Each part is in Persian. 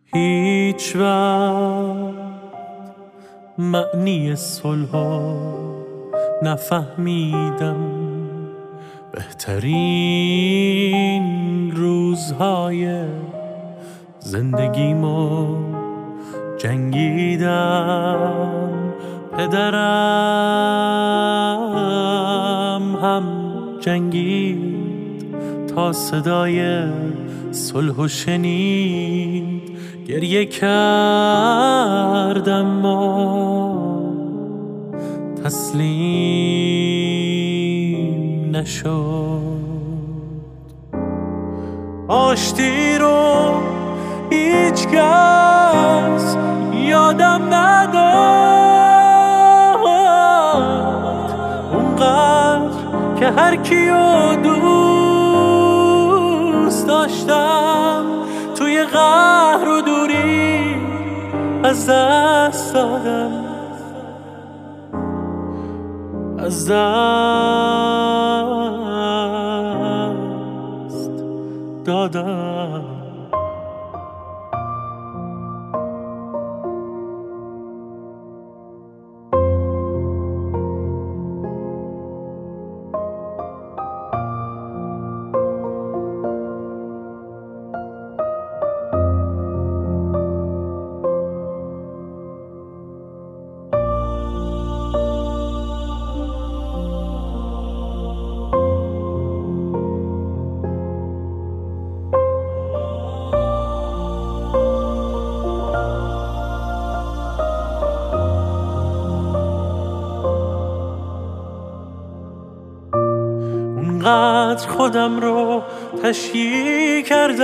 هیچ وقت معنی صلحو نفهمیدم. بهترین روزهای زندگیمو جنگیدم. پدرم هم جنگید تا صدای صلحو شنید. گریه کردم ما تسلیم نشد. آشتی رو هیچ کس یادم نداد. اونقدر که هر کیو دوست داشتم توی قهر و دوری از دست دادم. از دست دادم. اونقدر خودم رو تشییع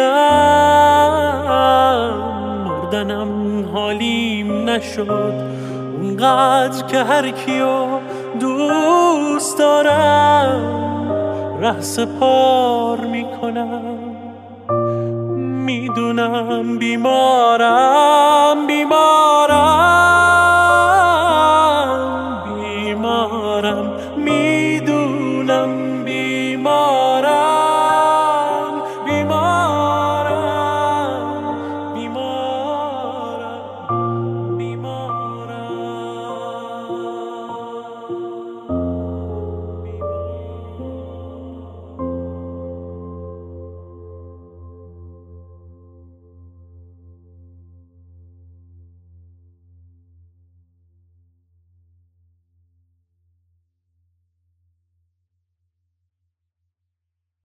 کردم مردنم حالیم نشد. اونقدر که هر کیو دوست دارم ره سپار میکنم. میدونم بیمارم میدونم